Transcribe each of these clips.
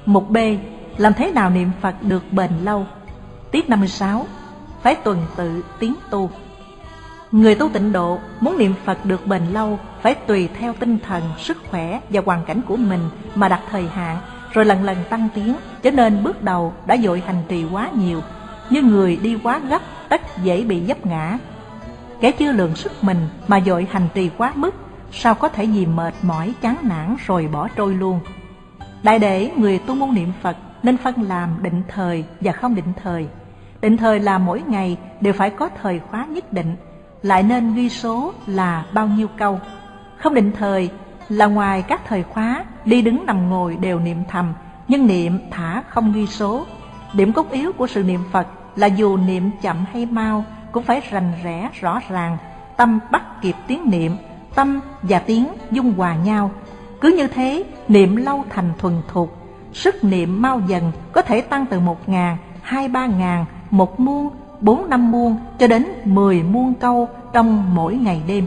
Mục B. Làm thế nào niệm Phật được bền lâu? Tiết 56. Phải tuần tự tiến tu. Người tu tịnh độ muốn niệm Phật được bền lâu phải tùy theo tinh thần, sức khỏe và hoàn cảnh của mình mà đặt thời hạn, rồi lần lần tăng tiến. Cho nên bước đầu đã vội hành trì quá nhiều, như người đi quá gấp tất dễ bị vấp ngã. Kẻ chưa lượng sức mình mà vội hành trì quá mức, sao có thể vì mệt mỏi chán nản rồi bỏ trôi luôn. Đại để người tu môn niệm Phật nên phân làm định thời và không định thời. Định thời là mỗi ngày đều phải có thời khóa nhất định, lại nên ghi số là bao nhiêu câu. Không định thời là ngoài các thời khóa, đi đứng nằm ngồi đều niệm thầm, nhưng niệm thả không ghi số. Điểm cốt yếu của sự niệm Phật là dù niệm chậm hay mau cũng phải rành rẽ rõ ràng, tâm bắt kịp tiếng niệm, tâm và tiếng dung hòa nhau. Cứ như thế niệm lâu thành thuần thục, sức niệm mau dần có thể tăng từ 1.000, 2-3.000, 1 muôn, 4-5 muôn cho đến 10 muôn câu trong mỗi ngày đêm.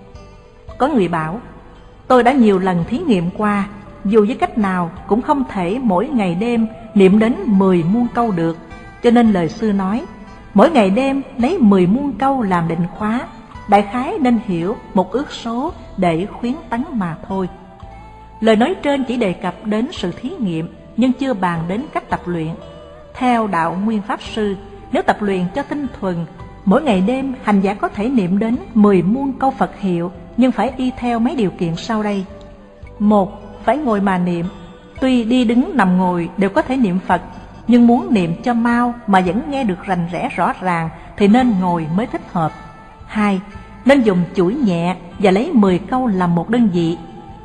Có người bảo, tôi đã nhiều lần thí nghiệm qua, dù với cách nào cũng không thể mỗi ngày đêm niệm đến 10 muôn câu được. Cho nên lời xưa nói, mỗi ngày đêm lấy 10 muôn câu làm định khóa, đại khái nên hiểu một ước số để khuyến tấn mà thôi. Lời nói trên chỉ đề cập đến sự thí nghiệm, nhưng chưa bàn đến cách tập luyện. Theo đạo Nguyên Pháp Sư, nếu tập luyện cho tinh thuần, mỗi ngày đêm hành giả có thể niệm đến 10 muôn câu Phật hiệu, nhưng phải y theo mấy điều kiện sau đây. 1. Phải ngồi mà niệm. Tuy đi đứng nằm ngồi đều có thể niệm Phật, nhưng muốn niệm cho mau mà vẫn nghe được rành rẽ rõ ràng thì nên ngồi mới thích hợp. 2. Nên dùng chuỗi nhẹ và lấy 10 câu làm một đơn vị.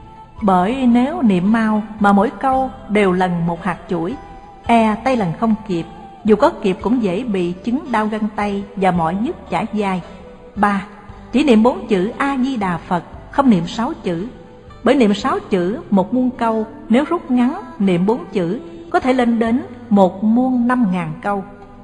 Bởi nếu niệm mau mà mỗi câu đều lần một hạt chuỗi, tay lần không kịp, dù có kịp cũng dễ bị chứng đau gân tay và mỏi nhức chả vai. 3. Chỉ niệm 4 chữ A-di-đà Phật, không niệm 6 chữ. Bởi niệm 6 chữ 1 muôn câu, nếu rút ngắn niệm 4 chữ có thể lên đến 1 muôn 5.000 câu.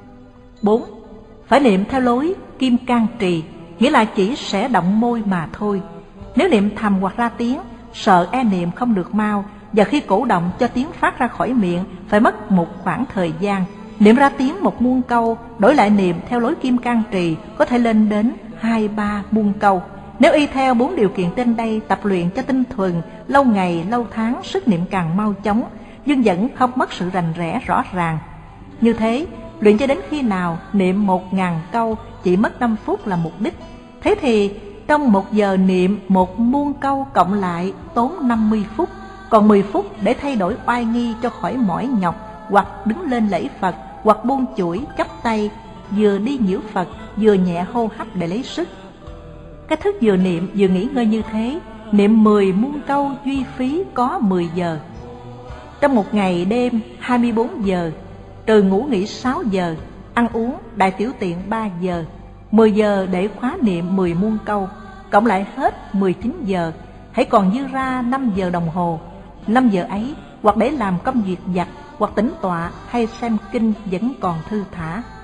4. Phải niệm theo lối kim cang trì, nghĩa là chỉ sẽ động môi mà thôi. Nếu niệm thầm hoặc ra tiếng, sợ niệm không được mau, và khi cổ động cho tiếng phát ra khỏi miệng phải mất một khoảng thời gian. Niệm ra tiếng 1 muôn câu, đổi lại niệm theo lối kim cang trì có thể lên đến 2-3 muôn câu. Nếu y theo 4 điều kiện trên đây tập luyện cho tinh thuần, lâu ngày lâu tháng sức niệm càng mau chóng, nhưng vẫn không mất sự rành rẽ rõ ràng. Như thế, luyện cho đến khi nào niệm 1.000 câu chỉ mất 5 phút là mục đích. Thế thì trong 1 giờ niệm 1 muôn câu cộng lại tốn 50 phút, còn 10 phút để thay đổi oai nghi cho khỏi mỏi nhọc, hoặc đứng lên lễ Phật, hoặc buông chuỗi chắp tay, vừa đi nhiễu Phật vừa nhẹ hô hấp để lấy sức. Cách thức vừa niệm vừa nghỉ ngơi như thế, niệm 10 muôn câu duy phí có 10 giờ. Trong một ngày đêm 24 giờ, trừ ngủ nghỉ 6 giờ, ăn uống đại tiểu tiện 3 giờ, 10 giờ để khóa niệm 10 muôn câu, cộng lại hết 19 giờ, hãy còn dư ra 5 giờ đồng hồ. 5 giờ ấy hoặc để làm công việc vặt, hoặc tĩnh tọa hay xem kinh vẫn còn thư thả.